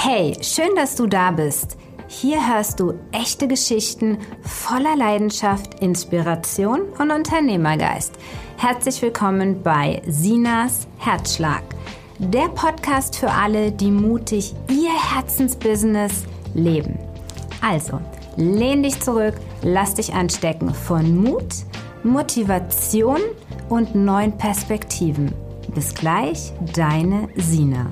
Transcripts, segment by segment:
Hey, schön, dass du da bist. Hier hörst du echte Geschichten voller Leidenschaft, Inspiration und Unternehmergeist. Herzlich willkommen bei Sinas Herzschlag, der Podcast für alle, die mutig ihr Herzensbusiness leben. Also, lehn dich zurück, lass dich anstecken von Mut, Motivation und neuen Perspektiven. Bis gleich, deine Sina.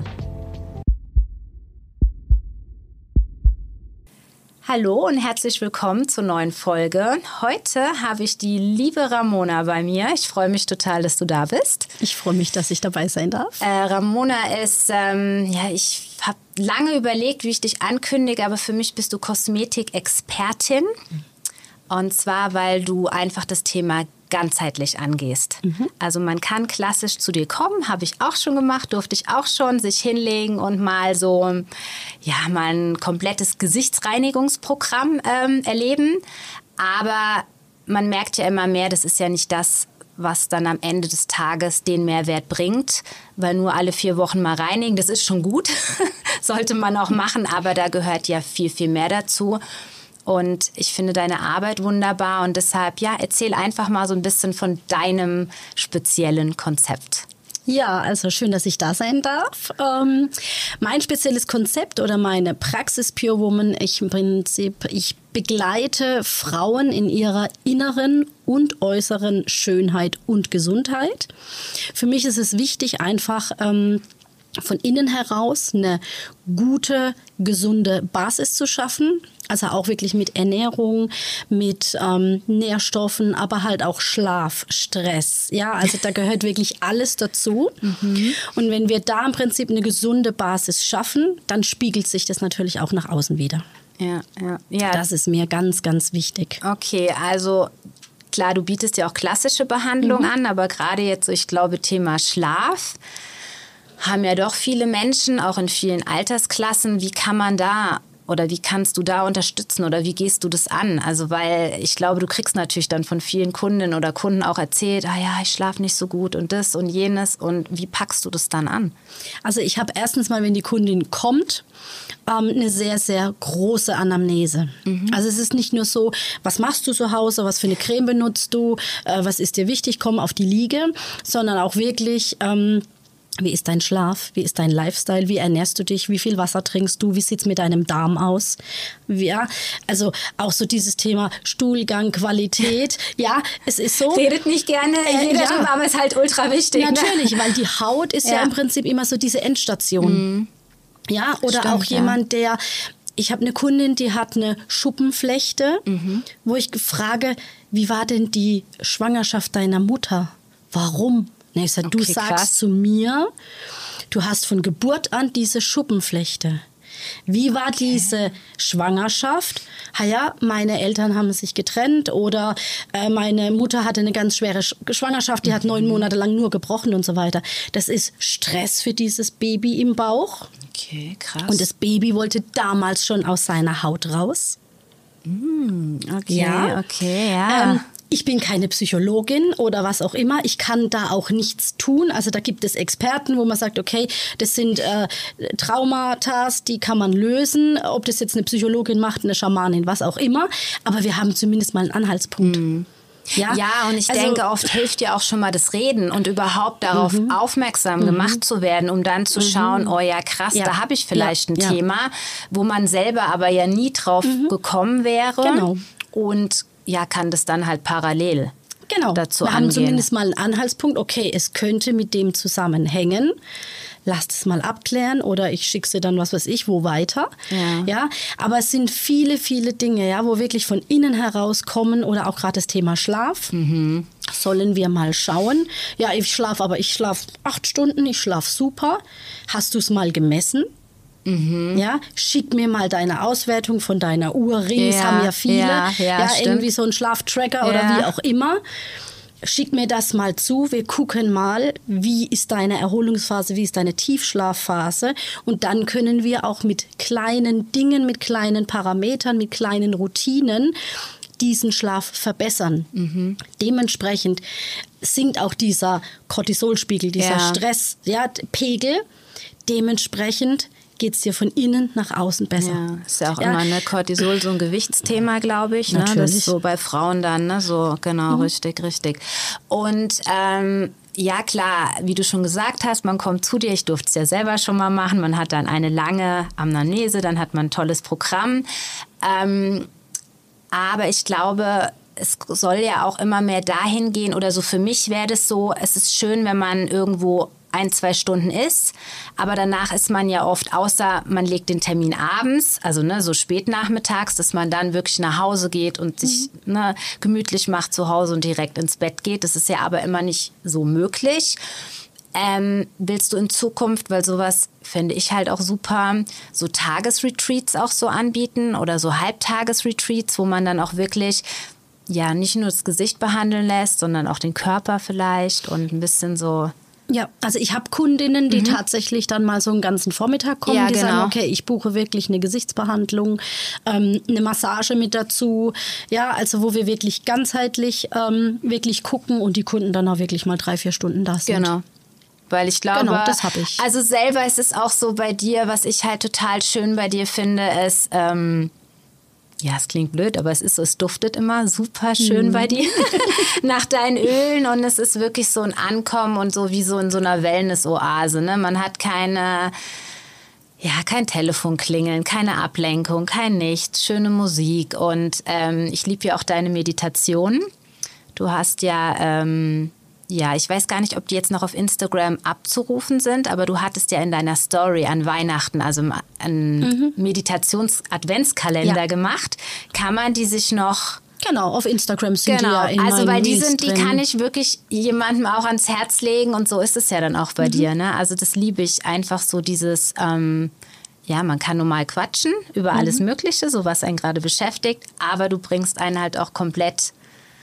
Hallo und herzlich willkommen zur neuen Folge. Heute habe ich die liebe Ramona bei mir. Ich freue mich total, dass du da bist. Ich freue mich, dass ich dabei sein darf. Ramona ist, ich habe lange überlegt, wie ich dich ankündige, aber für mich bist du Kosmetikexpertin. Und zwar, weil du einfach das Thema ganzheitlich angehst. Also man kann klassisch zu dir kommen, habe ich auch schon gemacht, durfte ich auch schon, sich hinlegen und mal mal ein komplettes Gesichtsreinigungsprogramm erleben. Aber man merkt ja immer mehr, das ist ja nicht das, was dann am Ende des Tages den Mehrwert bringt, weil nur alle 4 Wochen mal reinigen, das ist schon gut, sollte man auch machen, aber da gehört ja viel, viel mehr dazu. Und ich finde deine Arbeit wunderbar und deshalb, erzähl einfach mal so ein bisschen von deinem speziellen Konzept. Ja, also schön, dass ich da sein darf. Mein spezielles Konzept oder meine Praxis Pure Woman, ich begleite Frauen in ihrer inneren und äußeren Schönheit und Gesundheit. Für mich ist es wichtig, einfach von innen heraus eine gute, gesunde Basis zu schaffen. Also auch wirklich mit Ernährung, mit Nährstoffen, aber halt auch Schlaf, Stress. Ja, also da gehört wirklich alles dazu. Und wenn wir da im Prinzip eine gesunde Basis schaffen, dann spiegelt sich das natürlich auch nach außen wieder. Ja. Das ist mir ganz, ganz wichtig. Okay, also klar, du bietest ja auch klassische Behandlung an, aber gerade jetzt, ich glaube, Thema Schlaf haben ja doch viele Menschen, auch in vielen Altersklassen. Wie kann man da oder wie kannst du da unterstützen oder wie gehst du das an? Also weil ich glaube, du kriegst natürlich dann von vielen Kundinnen oder Kunden auch erzählt, ich schlafe nicht so gut und das und jenes. Und wie packst du das dann an? Also ich habe erstens mal, wenn die Kundin kommt, eine sehr, sehr große Anamnese. Also es ist nicht nur so, was machst du zu Hause, was für eine Creme benutzt du, was ist dir wichtig, komm auf die Liege, sondern auch wirklich wie ist dein Schlaf? Wie ist dein Lifestyle? Wie ernährst du dich? Wie viel Wasser trinkst du? Wie sieht es mit deinem Darm aus? Ja, also auch so dieses Thema Stuhlgang, Qualität. Ja, es ist so. Redet nicht gerne jeder drüber, aber es ist halt ultra wichtig. Natürlich, weil die Haut ist ja im Prinzip immer so diese Endstation. Ja, oder stimmt, auch jemand, ich habe eine Kundin, die hat eine Schuppenflechte, wo ich frage, wie war denn die Schwangerschaft deiner Mutter? Warum? Ich sage, du sagst zu mir, du hast von Geburt an diese Schuppenflechte. Wie war diese Schwangerschaft? Meine Eltern haben sich getrennt oder meine Mutter hatte eine ganz schwere Schwangerschaft, die hat 9 Monate lang nur gebrochen und so weiter. Das ist Stress für dieses Baby im Bauch. Okay, krass. Und das Baby wollte damals schon aus seiner Haut raus. Okay. Ich bin keine Psychologin oder was auch immer. Ich kann da auch nichts tun. Also da gibt es Experten, wo man sagt, okay, das sind Traumata, die kann man lösen. Ob das jetzt eine Psychologin macht, eine Schamanin, was auch immer. Aber wir haben zumindest mal einen Anhaltspunkt. Ja, und ich denke, oft hilft ja auch schon mal das Reden und überhaupt darauf aufmerksam gemacht zu werden, um dann zu schauen, krass, da habe ich vielleicht ein Thema, wo man selber aber ja nie drauf gekommen wäre. Genau. Und kann das dann halt parallel dazu wir angehen. haben zumindest mal einen Anhaltspunkt, okay, es könnte mit dem zusammenhängen. Lass es mal abklären oder ich schicke sie dann, was weiß ich, wo weiter. Ja, aber es sind viele, viele Dinge, wo wirklich von innen herauskommen oder auch gerade das Thema Schlaf. Sollen wir mal schauen. Ja, ich schlafe 8 Stunden, ich schlafe super. Hast du es mal gemessen? Ja, schick mir mal deine Auswertung von deiner Uhr. Rings haben ja viele. Irgendwie so ein Schlaftracker oder wie auch immer. Schick mir das mal zu. Wir gucken mal, wie ist deine Erholungsphase, wie ist deine Tiefschlafphase. Und dann können wir auch mit kleinen Dingen, mit kleinen Parametern, mit kleinen Routinen diesen Schlaf verbessern. Dementsprechend sinkt auch dieser Cortisolspiegel, dieser Stresspegel. Dementsprechend geht es dir von innen nach außen besser. Ja, ist ja auch immer eine Cortisol, so ein Gewichtsthema, glaube ich. Ne? Das ist so bei Frauen dann, ne? So, genau, richtig. Und ja, klar, wie du schon gesagt hast, man kommt zu dir, ich durfte es ja selber schon mal machen, man hat dann eine lange Anamnese, dann hat man ein tolles Programm. Aber ich glaube, es soll ja auch immer mehr dahin gehen, oder so für mich wäre das so, es ist schön, wenn man irgendwo 1-2 Stunden ist, aber danach ist man ja oft, außer man legt den Termin abends, also ne, so spät nachmittags, dass man dann wirklich nach Hause geht und sich gemütlich macht zu Hause und direkt ins Bett geht. Das ist ja aber immer nicht so möglich. Willst du in Zukunft, weil sowas finde ich halt auch super, so Tagesretreats auch so anbieten oder so Halbtagesretreats, wo man dann auch wirklich ja nicht nur das Gesicht behandeln lässt, sondern auch den Körper vielleicht und ein bisschen so. Ja, also ich habe Kundinnen, die tatsächlich dann mal so einen ganzen Vormittag kommen, die sagen, okay, ich buche wirklich eine Gesichtsbehandlung, eine Massage mit dazu, ja, also wo wir wirklich ganzheitlich wirklich gucken und die Kunden dann auch wirklich mal 3-4 Stunden da sind. Genau. Weil ich glaube, das habe ich. Also selber ist es auch so bei dir, was ich halt total schön bei dir finde, ist, ja, es klingt blöd, aber es ist so, es duftet immer super schön bei dir nach deinen Ölen und es ist wirklich so ein Ankommen und so wie so in so einer Wellness-Oase. Ne? Man hat kein Telefon klingeln, keine Ablenkung, kein Nichts, schöne Musik und ich liebe ja auch deine Meditation. Du hast ja, ich weiß gar nicht, ob die jetzt noch auf Instagram abzurufen sind, aber du hattest ja in deiner Story an Weihnachten, also einen Meditations-Adventskalender gemacht. Kann man die sich noch... Genau, auf Instagram sind die ja in also weil die Reels drin. kann ich wirklich jemandem auch ans Herz legen und so ist es ja dann auch bei dir. Ne? Also das liebe ich einfach so dieses... man kann normal quatschen über alles Mögliche, so was einen gerade beschäftigt, aber du bringst einen halt auch komplett...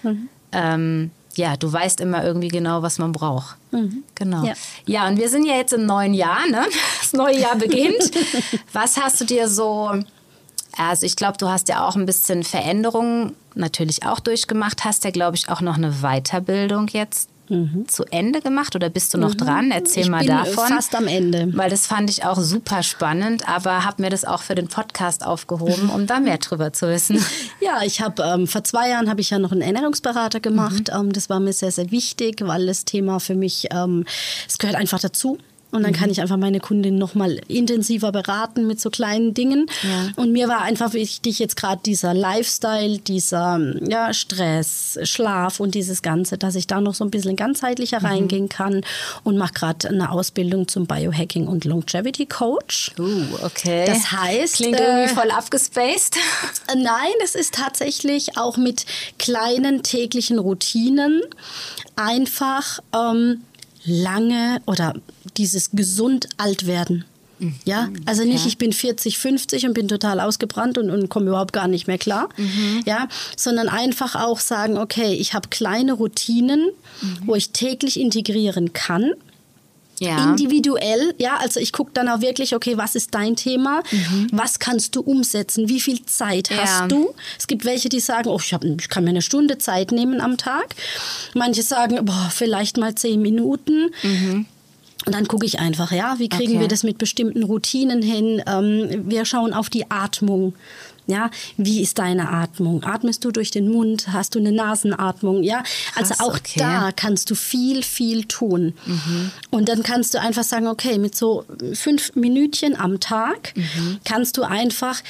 du weißt immer irgendwie genau, was man braucht. Genau. Ja, und wir sind ja jetzt im neuen Jahr, ne? Das neue Jahr beginnt. Was hast du dir so, also ich glaube, du hast ja auch ein bisschen Veränderungen natürlich auch durchgemacht, hast ja, glaube ich, auch noch eine Weiterbildung jetzt zu Ende gemacht oder bist du noch dran? Erzähl mal davon. Ich bin fast am Ende. Weil das fand ich auch super spannend, aber habe mir das auch für den Podcast aufgehoben, um da mehr drüber zu wissen. Ja, ich habe vor 2 Jahren habe ich ja noch einen Ernährungsberater gemacht. Das war mir sehr, sehr wichtig, weil das Thema für mich, es gehört einfach dazu. Und dann kann ich einfach meine Kundin noch mal intensiver beraten mit so kleinen Dingen. Ja. Und mir war einfach wichtig jetzt gerade dieser Lifestyle, dieser Stress, Schlaf und dieses Ganze, dass ich da noch so ein bisschen ganzheitlicher reingehen kann und mache gerade eine Ausbildung zum Biohacking und Longevity Coach. Okay. Das heißt... Klingt irgendwie voll abgespaced. Nein, es ist tatsächlich auch mit kleinen täglichen Routinen einfach... lange oder dieses gesund alt werden. Ja, also nicht, ich bin 40, 50 und bin total ausgebrannt und komme überhaupt gar nicht mehr klar. Ja, sondern einfach auch sagen, okay, ich habe kleine Routinen, wo ich täglich integrieren kann. Ja. Individuell, ja, also ich gucke dann auch wirklich, okay, was ist dein Thema? Was kannst du umsetzen? Wie viel Zeit hast du? Es gibt welche, die sagen, ich kann mir eine Stunde Zeit nehmen am Tag. Manche sagen, vielleicht mal 10 Minuten. Und dann gucke ich einfach, wie kriegen wir das mit bestimmten Routinen hin? Wir schauen auf die Atmung. Ja, wie ist deine Atmung? Atmest du durch den Mund? Hast du eine Nasenatmung? Ja, also auch da kannst du viel, viel tun. Und dann kannst du einfach sagen, okay, mit so 5 Minütchen am Tag kannst du einfach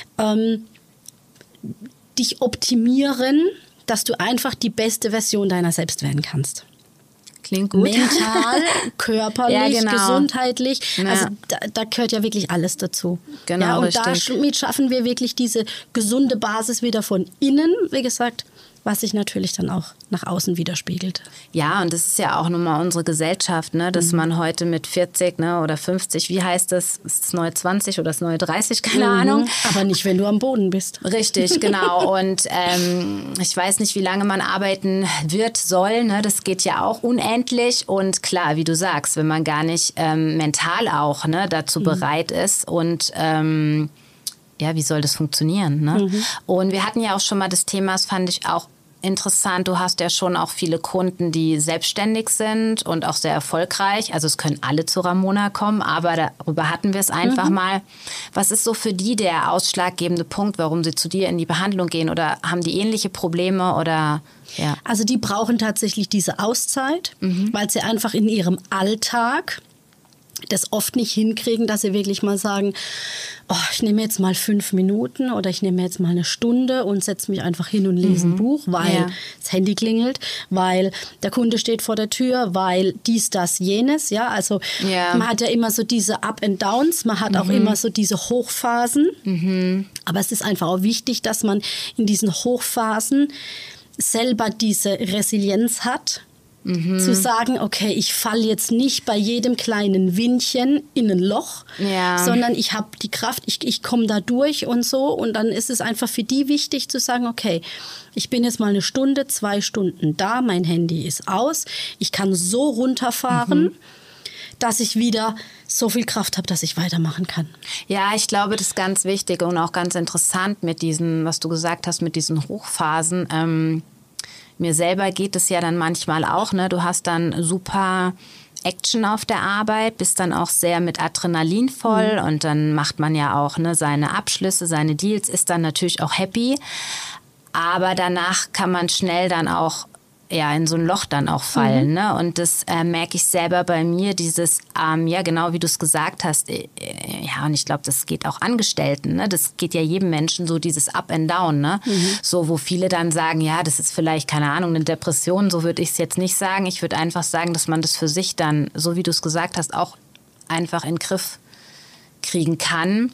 dich optimieren, dass du einfach die beste Version deiner selbst werden kannst. Klingt gut. Mental, körperlich, gesundheitlich. Also da gehört ja wirklich alles dazu. Genau, und damit schaffen wir wirklich diese gesunde Basis wieder von innen, wie gesagt, was sich natürlich dann auch nach außen widerspiegelt. Ja, und das ist ja auch nun mal unsere Gesellschaft, ne, dass man heute mit 40 oder 50, wie heißt das? Ist das neue 20 oder das neue 30? Keine Ahnung. Aber nicht, wenn du am Boden bist. Richtig, genau. Und ich weiß nicht, wie lange man arbeiten soll. Ne? Das geht ja auch unendlich. Und klar, wie du sagst, wenn man gar nicht mental auch dazu bereit ist und wie soll das funktionieren? Ne? Und wir hatten ja auch schon mal das Thema, das fand ich auch interessant, du hast ja schon auch viele Kunden, die selbstständig sind und auch sehr erfolgreich. Also es können alle zu Ramona kommen, aber darüber hatten wir es einfach mal. Was ist so für die der ausschlaggebende Punkt, warum sie zu dir in die Behandlung gehen? Oder haben die ähnliche Probleme? Oder ja? Also die brauchen tatsächlich diese Auszeit, weil sie einfach in ihrem Alltag das oft nicht hinkriegen, dass sie wirklich mal sagen, oh, ich nehme jetzt mal 5 Minuten oder ich nehme jetzt mal eine Stunde und setze mich einfach hin und lese ein Buch, weil das Handy klingelt, weil der Kunde steht vor der Tür, weil dies, das, jenes. Ja, also man hat ja immer so diese Up and Downs, man hat auch immer so diese Hochphasen. Aber es ist einfach auch wichtig, dass man in diesen Hochphasen selber diese Resilienz hat, zu sagen, okay, ich falle jetzt nicht bei jedem kleinen Windchen in ein Loch, sondern ich habe die Kraft, ich komme da durch und so. Und dann ist es einfach für die wichtig zu sagen, okay, ich bin jetzt mal 1 Stunde, 2 Stunden da, mein Handy ist aus, ich kann so runterfahren, dass ich wieder so viel Kraft habe, dass ich weitermachen kann. Ja, ich glaube, das ist ganz wichtig und auch ganz interessant mit diesen, was du gesagt hast, mit diesen Hochphasen. Mir selber geht es ja dann manchmal auch, ne? Du hast dann super Action auf der Arbeit, bist dann auch sehr mit Adrenalin voll und dann macht man ja auch, ne, seine Abschlüsse, seine Deals, ist dann natürlich auch happy. Aber danach kann man schnell dann auch in so ein Loch dann auch fallen. Ne? Und das merke ich selber bei mir, dieses, genau wie du es gesagt hast, und ich glaube, das geht auch Angestellten, ne? Das geht ja jedem Menschen so, dieses Up and Down, ne? So, wo viele dann sagen, ja, das ist vielleicht, keine Ahnung, eine Depression, so würde ich es jetzt nicht sagen. Ich würde einfach sagen, dass man das für sich dann, so wie du es gesagt hast, auch einfach in den Griff kriegen kann,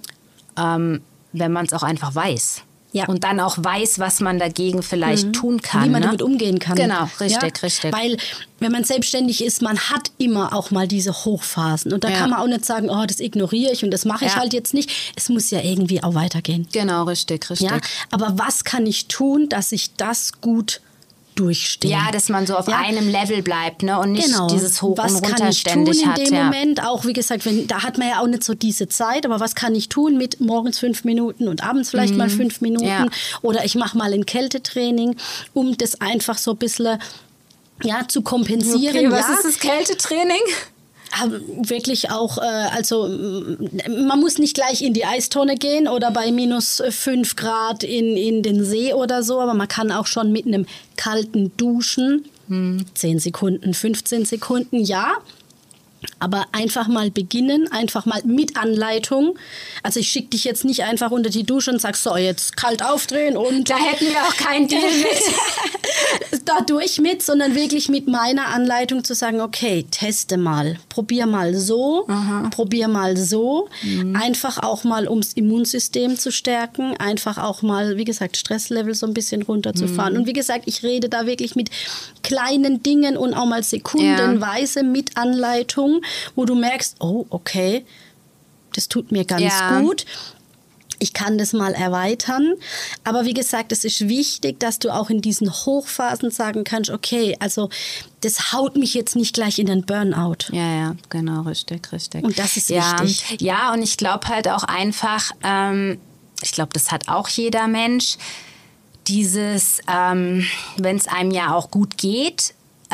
wenn man es auch einfach weiß. Ja. Und dann auch weiß, was man dagegen vielleicht tun kann. Wie man damit umgehen kann. Genau, richtig. Weil, wenn man selbstständig ist, man hat immer auch mal diese Hochphasen. Und da kann man auch nicht sagen, oh, das ignoriere ich und das mache ich halt jetzt nicht. Es muss ja irgendwie auch weitergehen. Genau, richtig. Ja? Aber was kann ich tun, dass ich das gut durchstehe? Ja, dass man so auf einem Level bleibt, ne? Und nicht dieses Hoch was und Runter ständig hat. Was kann ich tun in dem hat, Moment? Auch, wie gesagt, da hat man ja auch nicht so diese Zeit, aber was kann ich tun mit morgens 5 Minuten und abends vielleicht mal 5 Minuten? Ja. Oder ich mache mal ein Kältetraining, um das einfach so ein bisschen zu kompensieren. Okay, was ist das Kältetraining? Wirklich auch, also man muss nicht gleich in die Eistonne gehen oder bei minus 5 Grad in den See oder so, aber man kann auch schon mit einem kalten Duschen, 10 Sekunden, 15 Sekunden, aber einfach mal beginnen, einfach mal mit Anleitung. Also ich schicke dich jetzt nicht einfach unter die Dusche und sag so, jetzt kalt aufdrehen und... Da hätten wir auch keinen Deal mit. Dadurch mit, sondern wirklich mit meiner Anleitung zu sagen, okay, teste mal, probier mal so, probier mal so. Einfach auch mal, ums Immunsystem zu stärken, einfach auch mal, wie gesagt, Stresslevel so ein bisschen runterzufahren. Und wie gesagt, ich rede da wirklich mit kleinen Dingen und auch mal sekundenweise mit Anleitung, wo du merkst, oh, okay, das tut mir ganz gut. Ich kann das mal erweitern. Aber wie gesagt, es ist wichtig, dass du auch in diesen Hochphasen sagen kannst, okay, also das haut mich jetzt nicht gleich in den Burnout. Ja, genau, richtig. Und das ist wichtig. Ja, und ich glaube halt auch einfach, ich glaube, das hat auch jeder Mensch, dieses, wenn es einem ja auch gut geht,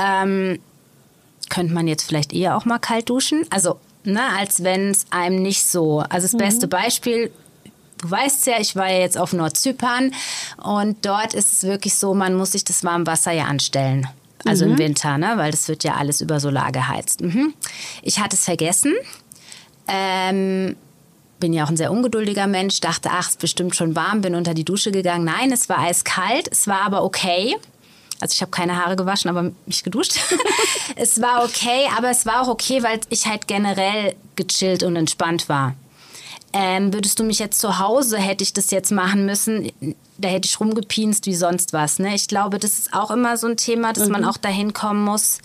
könnte man jetzt vielleicht eher auch mal kalt duschen. Also, als wenn es einem nicht so. Also das beste Beispiel, du weißt ja, ich war ja jetzt auf Nordzypern und dort ist es wirklich so, man muss sich das warme Wasser ja anstellen. Also im Winter, ne? Weil das wird ja alles über Solar geheizt. Ich hatte es vergessen. Bin ja auch ein sehr ungeduldiger Mensch, dachte, ach, es ist bestimmt schon warm, bin unter die Dusche gegangen. Nein, es war eiskalt, es war aber okay. Also ich habe keine Haare gewaschen, aber mich geduscht. Es war okay, aber es war auch okay, weil ich halt generell gechillt und entspannt war. Würdest du mich jetzt zu Hause, hätte ich das jetzt machen müssen, da hätte ich rumgepienst wie sonst was. Ne? Ich glaube, das ist auch immer so ein Thema, dass man auch dahin kommen muss,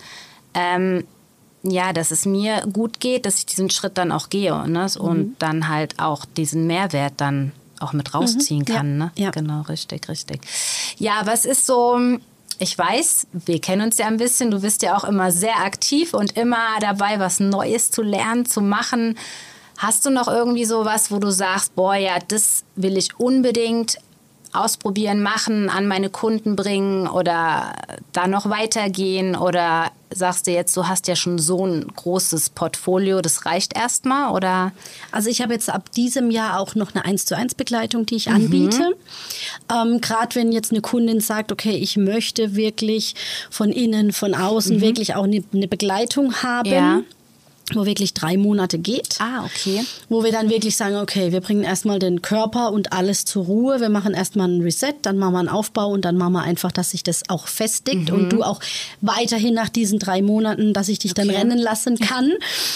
dass es mir gut geht, dass ich diesen Schritt dann auch gehe, ne? Und dann halt auch diesen Mehrwert dann auch mit rausziehen kann. Ne? Ja. Genau, richtig. Ja, was ist so... Ich weiß, wir kennen uns ja ein bisschen, du bist ja auch immer sehr aktiv und immer dabei, was Neues zu lernen, zu machen. Hast du noch irgendwie sowas, wo du sagst, boah, ja, das will ich unbedingt ausprobieren, machen, an meine Kunden bringen oder da noch weitergehen? Oder sagst du jetzt, du hast ja schon so ein großes Portfolio, das reicht erstmal, oder? Also ich habe jetzt ab diesem Jahr auch noch eine 1:1 Begleitung, die ich anbiete. Gerade wenn jetzt eine Kundin sagt, okay, ich möchte wirklich von innen, von außen wirklich auch eine Begleitung haben. Ja. Wo wirklich 3 Monate geht. Ah, okay. Wo wir dann wirklich sagen, okay, wir bringen erstmal den Körper und alles zur Ruhe. Wir machen erstmal einen Reset, dann machen wir einen Aufbau und dann machen wir einfach, dass sich das auch festigt und du auch weiterhin nach diesen 3 Monaten, dass ich dich dann rennen lassen kann.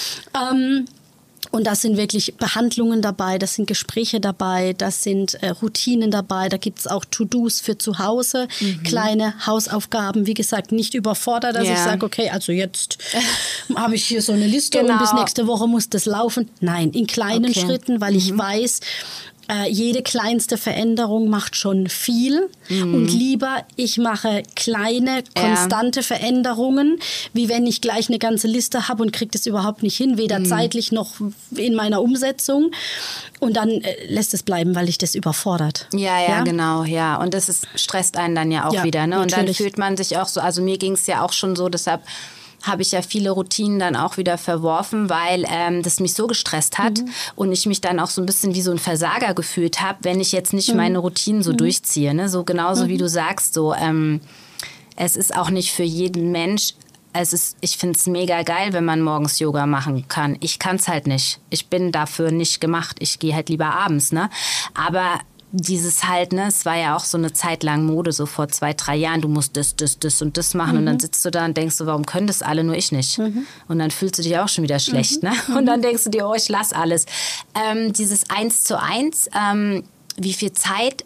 Und das sind wirklich Behandlungen dabei, das sind Gespräche dabei, das sind Routinen dabei. Da gibt es auch To-Dos für zu Hause, kleine Hausaufgaben. Wie gesagt, nicht überfordert, dass ich sage, okay, also jetzt habe ich hier so eine Liste und bis nächste Woche muss das laufen. Nein, in kleinen Schritten, weil ich weiß, jede kleinste Veränderung macht schon viel und lieber ich mache kleine, konstante Veränderungen, wie wenn ich gleich eine ganze Liste habe und kriege das überhaupt nicht hin, weder zeitlich noch in meiner Umsetzung und dann lässt es bleiben, weil ich das überfordert. Ja, genau, ja. Und das stresst einen dann ja auch wieder, ne? Und dann fühlt man sich auch so, also mir ging es ja auch schon so, deshalb habe ich ja viele Routinen dann auch wieder verworfen, weil das mich so gestresst hat und ich mich dann auch so ein bisschen wie so ein Versager gefühlt habe, wenn ich jetzt nicht meine Routinen so durchziehe. Ne? So genauso wie du sagst, so es ist auch nicht für jeden Mensch. Ich finde es mega geil, wenn man morgens Yoga machen kann. Ich kann es halt nicht. Ich bin dafür nicht gemacht. Ich gehe halt lieber abends, ne? Aber dieses halt, ne, es war ja auch so eine Zeit lang Mode, so vor 2, 3 Jahren, du musst das und das machen und dann sitzt du da und denkst du, warum können das alle, nur ich nicht? Und dann fühlst du dich auch schon wieder schlecht, ne? Und dann denkst du dir, oh, ich lass alles. Dieses 1:1, wie viel Zeit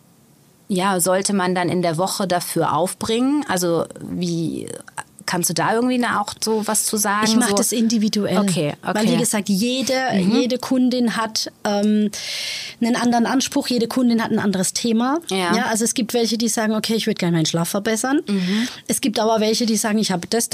sollte man dann in der Woche dafür aufbringen? Also kannst du da irgendwie auch so was zu sagen? Ich mache das individuell. Okay. Weil, wie gesagt, jede Kundin hat einen anderen Anspruch, jede Kundin hat ein anderes Thema. Ja, also es gibt welche, die sagen, okay, ich würde gerne meinen Schlaf verbessern. Es gibt aber welche, die sagen, ich habe das.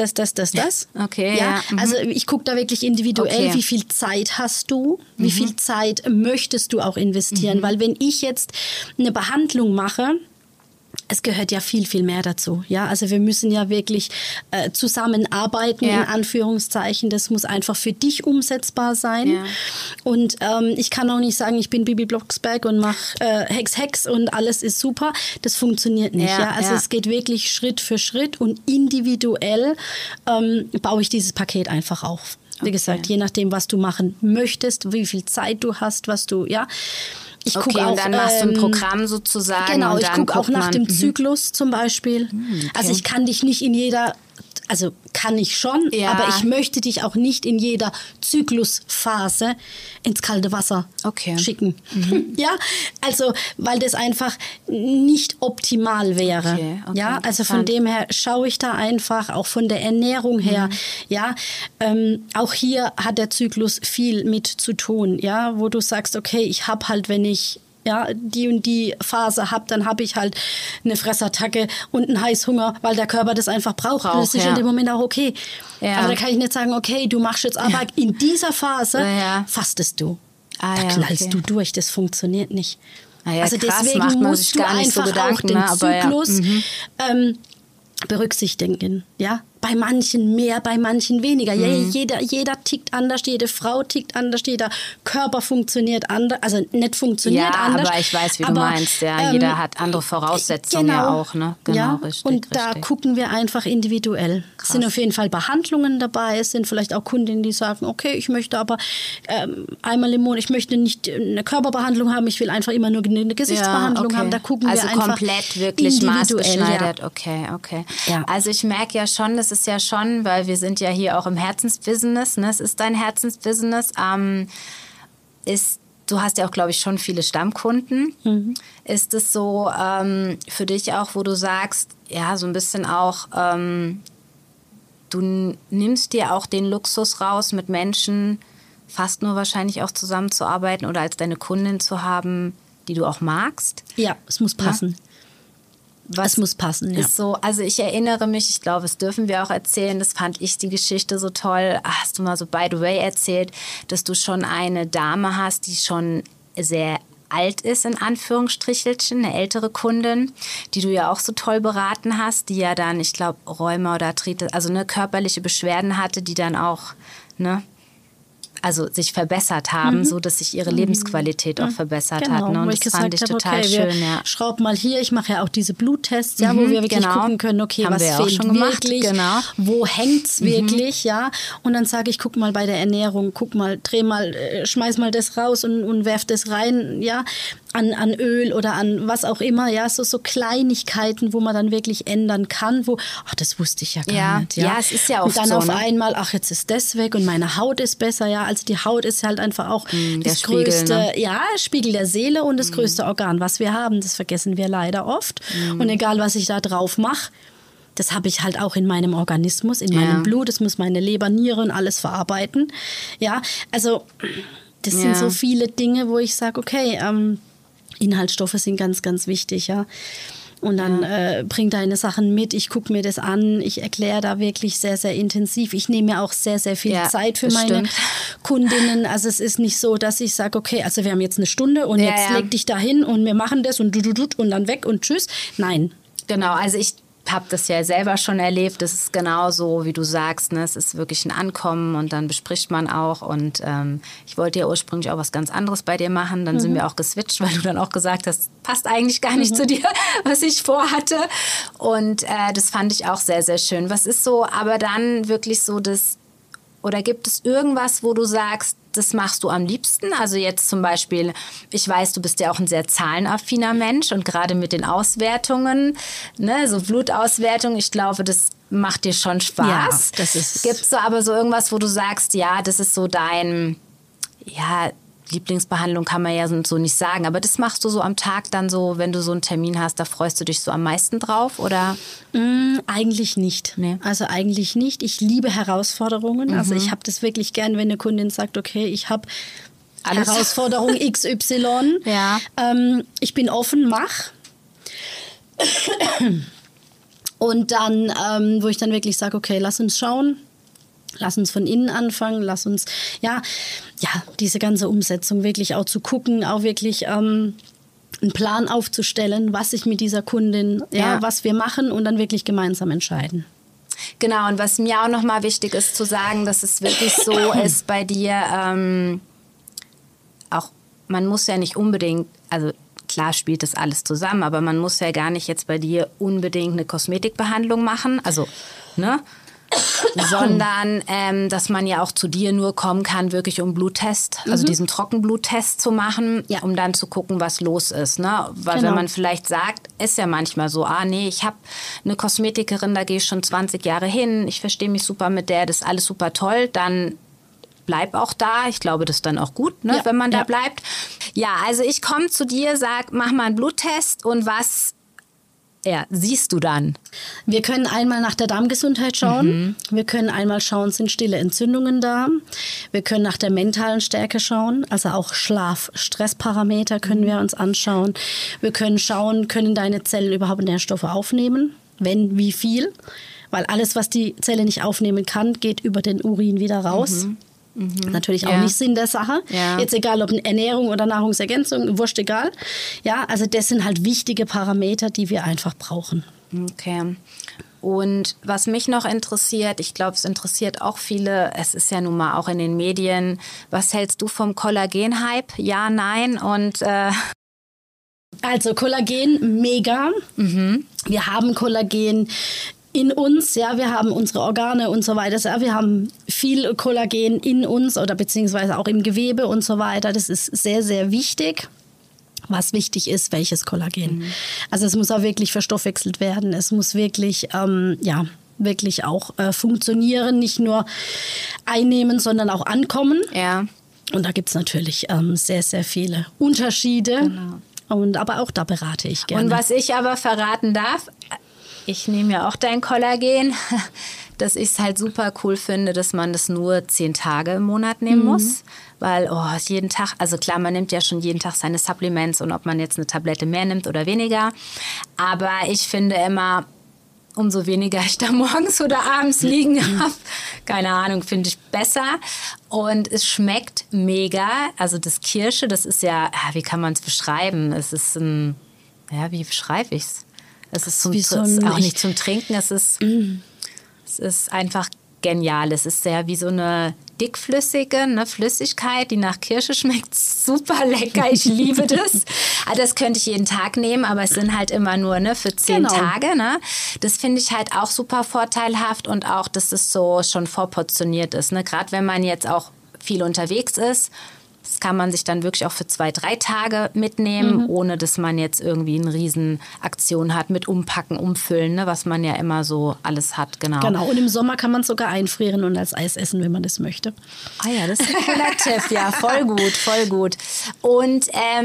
Okay, ja. Also ich gucke da wirklich individuell, wie viel Zeit hast du, wie viel Zeit möchtest du auch investieren. Weil wenn ich jetzt eine Behandlung mache, es gehört ja viel, viel mehr dazu. Ja, also wir müssen ja wirklich zusammenarbeiten, in Anführungszeichen. Das muss einfach für dich umsetzbar sein. Ja. Und ich kann auch nicht sagen, ich bin Bibi Blocksberg und mache Hex und alles ist super. Das funktioniert nicht. Ja. Also es geht wirklich Schritt für Schritt und individuell baue ich dieses Paket einfach auf. Wie gesagt, je nachdem, was du machen möchtest, wie viel Zeit du hast, was du, Ich gucke auch, und dann machst du ein Programm sozusagen. Genau, ich gucke auch nach dem Zyklus zum Beispiel. Okay. Also ich kann dich nicht in jeder, also kann ich schon, aber ich möchte dich auch nicht in jeder Zyklusphase ins kalte Wasser schicken. Ja, also weil das einfach nicht optimal wäre. Okay, ja, also von dem her schaue ich da einfach, auch von der Ernährung her. Ja, auch hier hat der Zyklus viel mit zu tun. Ja, wo du sagst, okay, ich habe halt, wenn ich die und die Phase habe, dann habe ich halt eine Fressattacke und einen Heißhunger, weil der Körper das einfach braucht. Das ist in dem Moment auch okay. Ja. Aber da kann ich nicht sagen, okay, du machst jetzt aber in dieser Phase fastest du. Da knallst du durch, das funktioniert nicht. Also krass, deswegen musst du einfach auch den Zyklus berücksichtigen. Ja? Bei manchen mehr, bei manchen weniger. Jeder tickt anders, jede Frau tickt anders, jeder Körper funktioniert anders, also nicht funktioniert anders. Ja, aber ich weiß, wie du meinst. Ja, jeder hat andere Voraussetzungen auch. Ne? Genau, richtig. Und da gucken wir einfach individuell. Es sind auf jeden Fall Behandlungen dabei. Es sind vielleicht auch Kundinnen, die sagen, okay, ich möchte aber einmal im Monat, ich möchte nicht eine Körperbehandlung haben, ich will einfach immer nur eine Gesichtsbehandlung haben. Da gucken wir einfach komplett wirklich maßgeschneidert. Ja. Okay. Ja. Also ich merke ja schon, das ist ja schon, weil wir sind ja hier auch im Herzensbusiness, ne? Es ist dein Herzensbusiness. Du hast ja auch, glaube ich, schon viele Stammkunden. Ist es so für dich auch, wo du sagst, ja, so ein bisschen auch, du nimmst dir auch den Luxus raus, mit Menschen fast nur wahrscheinlich auch zusammenzuarbeiten oder als deine Kundin zu haben, die du auch magst? Ja, es muss passen. Es muss passen, ist so, also ich erinnere mich, ich glaube, das dürfen wir auch erzählen, das fand ich die Geschichte so toll, hast du mal so by the way erzählt, dass du schon eine Dame hast, die schon sehr alt ist, in Anführungsstrichelchen, eine ältere Kundin, die du ja auch so toll beraten hast, die ja dann, ich glaube, Rheuma oder Arthritis, also eine körperliche Beschwerden hatte, die dann auch, ne, also sich verbessert haben, so dass sich ihre Lebensqualität auch verbessert hat. Ne? Und das fand ich total schön. Ja. Schraub mal hier, ich mache ja auch diese Bluttests, ja, wo wir wirklich gucken können, okay, haben was fehlt wirklich, wo hängt's wirklich, ja. Und dann sage ich, guck mal bei der Ernährung, guck mal, dreh mal, schmeiß mal das raus und werf das rein, ja, an Öl oder an was auch immer, ja, so Kleinigkeiten, wo man dann wirklich ändern kann, wo, ach, das wusste ich ja gar nicht. Ja, es ist ja oft so. Und dann auf einmal, ach, jetzt ist das weg und meine Haut ist besser, ja, also die Haut ist halt einfach auch das größte, Spiegel der Seele und das größte Organ, was wir haben, das vergessen wir leider oft. Und egal, was ich da drauf mache, das habe ich halt auch in meinem Organismus, in meinem Blut, das muss meine Leber, Niere und alles verarbeiten. Ja, also das sind so viele Dinge, wo ich sage, okay, Inhaltsstoffe sind ganz, ganz wichtig, ja. Und dann bring deine Sachen mit, ich gucke mir das an, ich erkläre da wirklich sehr, sehr intensiv. Ich nehme mir auch sehr, sehr viel Zeit für meine Kundinnen. Also es ist nicht so, dass ich sage, okay, also wir haben jetzt eine Stunde und jetzt leg dich da hin und wir machen das und und dann weg und tschüss. Nein. Genau, also ich habe das ja selber schon erlebt. Das ist genauso, wie du sagst. Ne? Es ist wirklich ein Ankommen und dann bespricht man auch. Und ich wollte ja ursprünglich auch was ganz anderes bei dir machen. Dann sind wir auch geswitcht, weil du dann auch gesagt hast, passt eigentlich gar nicht zu dir, was ich vorhatte. Und das fand ich auch sehr, sehr schön. Was ist so, aber dann wirklich so das, oder gibt es irgendwas, wo du sagst, das machst du am liebsten? Also jetzt zum Beispiel, ich weiß, du bist ja auch ein sehr zahlenaffiner Mensch und gerade mit den Auswertungen, ne, so Blutauswertung, ich glaube, das macht dir schon Spaß. Ja, das ist. Gibt es so aber so irgendwas, wo du sagst, ja, das ist so dein, ja, Lieblingsbehandlung kann man ja so nicht sagen, aber das machst du so am Tag dann so, wenn du so einen Termin hast, da freust du dich so am meisten drauf, oder? Eigentlich nicht. Nee. Also eigentlich nicht. Ich liebe Herausforderungen. Also ich habe das wirklich gern, wenn eine Kundin sagt, okay, ich habe Herausforderung XY. Ich bin offen, mach. Und dann, wo ich dann wirklich sage, okay, lass uns schauen. Lass uns von innen anfangen, lass uns, diese ganze Umsetzung wirklich auch zu gucken, auch wirklich einen Plan aufzustellen, was ich mit dieser Kundin, was wir machen und dann wirklich gemeinsam entscheiden. Genau, und was mir auch nochmal wichtig ist zu sagen, dass es wirklich so ist bei dir, auch man muss ja nicht unbedingt, also klar spielt das alles zusammen, aber man muss ja gar nicht jetzt bei dir unbedingt eine Kosmetikbehandlung machen, also, ne? Sondern dass man ja auch zu dir nur kommen kann, wirklich um Bluttest, also diesen Trockenbluttest zu machen, um dann zu gucken, was los ist. Ne? Weil wenn man vielleicht sagt, ist ja manchmal so, ich habe eine Kosmetikerin, da gehe ich schon 20 Jahre hin, ich verstehe mich super mit der, das ist alles super toll, dann bleib auch da. Ich glaube, das ist dann auch gut, ne, wenn man da bleibt. Ja, also ich komme zu dir, sag, mach mal einen Bluttest und was siehst du dann? Wir können einmal nach der Darmgesundheit schauen. Wir können einmal schauen, sind stille Entzündungen da. Wir können nach der mentalen Stärke schauen. Also auch Schlaf-Stressparameter können wir uns anschauen. Wir können schauen, können deine Zellen überhaupt Nährstoffe aufnehmen? Wenn, wie viel? Weil alles, was die Zelle nicht aufnehmen kann, geht über den Urin wieder raus. Natürlich auch nicht Sinn der Sache. Jetzt egal, ob Ernährung oder Nahrungsergänzung, wurscht egal. Ja, also das sind halt wichtige Parameter, die wir einfach brauchen. Okay. Und was mich noch interessiert, ich glaube, es interessiert auch viele, es ist ja nun mal auch in den Medien, was hältst du vom Kollagen-Hype? Ja, nein und... Also Kollagen, mega. Wir haben Kollagen in uns, wir haben unsere Organe und so weiter. Wir haben viel Kollagen in uns oder beziehungsweise auch im Gewebe und so weiter. Das ist sehr, sehr wichtig. Was wichtig ist, welches Kollagen. Also es muss auch wirklich verstoffwechselt werden. Es muss wirklich, wirklich auch funktionieren. Nicht nur einnehmen, sondern auch ankommen. Ja. Und da gibt es natürlich sehr, sehr viele Unterschiede. Genau. Aber auch da berate ich gerne. Und was ich aber verraten darf, ich nehme ja auch dein Kollagen, dass ich es halt super cool finde, dass man das nur 10 Tage im Monat nehmen muss. Weil jeden Tag, also klar, man nimmt ja schon jeden Tag seine Supplements und ob man jetzt eine Tablette mehr nimmt oder weniger. Aber ich finde immer, umso weniger ich da morgens oder abends liegen habe. Keine Ahnung, finde ich besser. Und es schmeckt mega. Also das Kirsche, das ist ja, wie kann man es beschreiben? Es ist ein, wie beschreibe ich es? Es ist auch nicht zum Trinken, es ist einfach genial. Es ist sehr wie so eine dickflüssige Flüssigkeit, die nach Kirsche schmeckt. Super lecker, ich liebe das. Also das könnte ich jeden Tag nehmen, aber es sind halt immer nur für 10 Tage. Ne? Das finde ich halt auch super vorteilhaft und auch, dass es so schon vorportioniert ist. Ne? Gerade wenn man jetzt auch viel unterwegs ist, das kann man sich dann wirklich auch für 2-3 Tage mitnehmen, ohne dass man jetzt irgendwie eine Riesenaktion hat mit Umpacken, Umfüllen, ne, was man ja immer so alles hat. Genau, und im Sommer kann man es sogar einfrieren und als Eis essen, wenn man das möchte. Ah ja, das ist ein cooler Tipp. Ja, voll gut, voll gut. Und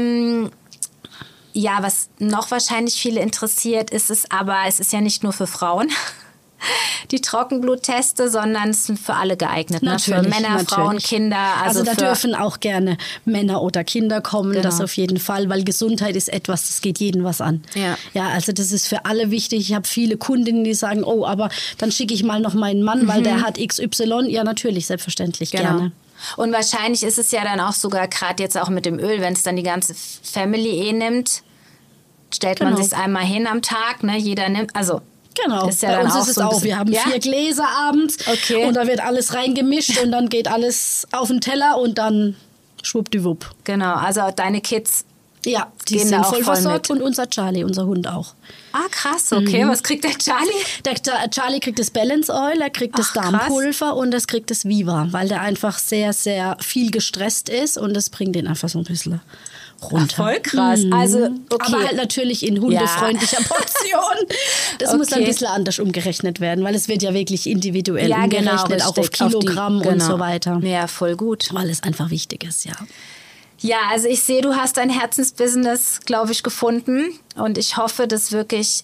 was noch wahrscheinlich viele interessiert, ist es ist ja nicht nur für Frauen. Die Trockenblutteste, sondern es sind für alle geeignet. Ne? Für Männer, Frauen, Kinder. Also da dürfen auch gerne Männer oder Kinder kommen, das auf jeden Fall, weil Gesundheit ist etwas, das geht jedem was an. Ja, also das ist für alle wichtig. Ich habe viele Kundinnen, die sagen, oh, aber dann schicke ich mal noch meinen Mann, weil der hat XY. Ja, natürlich, selbstverständlich, gerne. Und wahrscheinlich ist es ja dann auch sogar gerade jetzt auch mit dem Öl, wenn es dann die ganze Family nimmt, stellt man sich einmal hin am Tag, ne? Jeder nimmt, Genau, ist ja bei dann uns auch ist es so auch. Wir haben 4 Gläser abends und da wird alles reingemischt und dann geht alles auf den Teller und dann schwuppdiwupp. Genau, also deine Kids die sind voll versorgt und unser Charlie, unser Hund auch. Ah, krass, okay. Was kriegt der Charlie? Der Charlie kriegt das Balance Oil, er kriegt das Darmpulver und er kriegt das Viva, weil der einfach sehr, sehr viel gestresst ist und das bringt ihn einfach so ein bisschen runter. Voll krass. Also, aber halt natürlich in hundefreundlicher Portion. Das muss dann ein bisschen anders umgerechnet werden, weil es wird ja wirklich individuell umgerechnet, auch auf Kilogramm und so weiter. Ja, voll gut. Weil es einfach wichtig ist, Ja, also ich sehe, du hast dein Herzensbusiness, glaube ich, gefunden. Und ich hoffe, dass wirklich,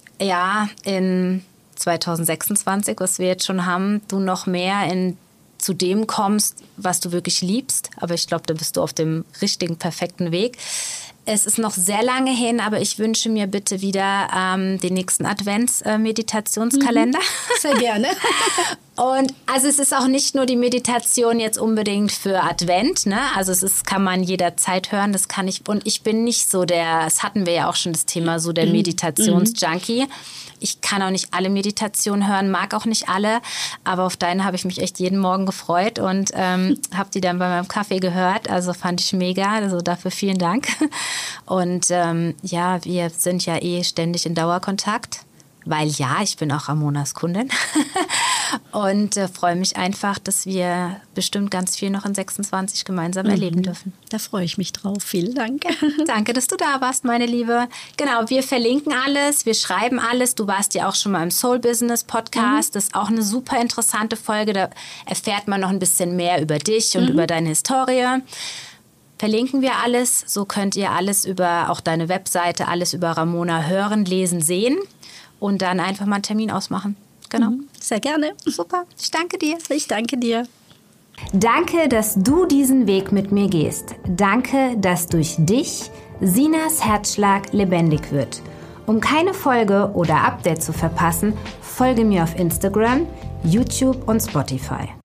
in 2026, was wir jetzt schon haben, du noch mehr zu dem kommst, was du wirklich liebst. Aber ich glaube, da bist du auf dem richtigen, perfekten Weg. Es ist noch sehr lange hin, aber ich wünsche mir bitte wieder den nächsten Advents-Meditationskalender. Sehr gerne. Und also es ist auch nicht nur die Meditation jetzt unbedingt für Advent, ne? Also kann man jederzeit hören, das kann ich. Und ich bin nicht so das hatten wir ja auch schon das Thema, so der Meditationsjunkie. Ich kann auch nicht alle Meditationen hören, mag auch nicht alle, aber auf deine habe ich mich echt jeden Morgen gefreut und habe die dann bei meinem Kaffee gehört. Also fand ich mega, also dafür vielen Dank. Und wir sind ja ständig in Dauerkontakt, weil ich bin auch Ramonas Kundin und freue mich einfach, dass wir bestimmt ganz viel noch in 26 gemeinsam erleben dürfen. Da freue ich mich drauf. Vielen Dank. Danke, dass du da warst, meine Liebe. Genau, wir verlinken alles, wir schreiben alles. Du warst ja auch schon mal im Soul Business Podcast. Das ist auch eine super interessante Folge. Da erfährt man noch ein bisschen mehr über dich und über deine Historie. Verlinken wir alles. So könnt ihr alles über auch deine Webseite, alles über Ramona hören, lesen, sehen. Und dann einfach mal einen Termin ausmachen. Genau. Sehr gerne. Super. Ich danke dir. Ich danke dir. Danke, dass du diesen Weg mit mir gehst. Danke, dass durch dich Sinas Herzschlag lebendig wird. Um keine Folge oder Update zu verpassen, folge mir auf Instagram, YouTube und Spotify.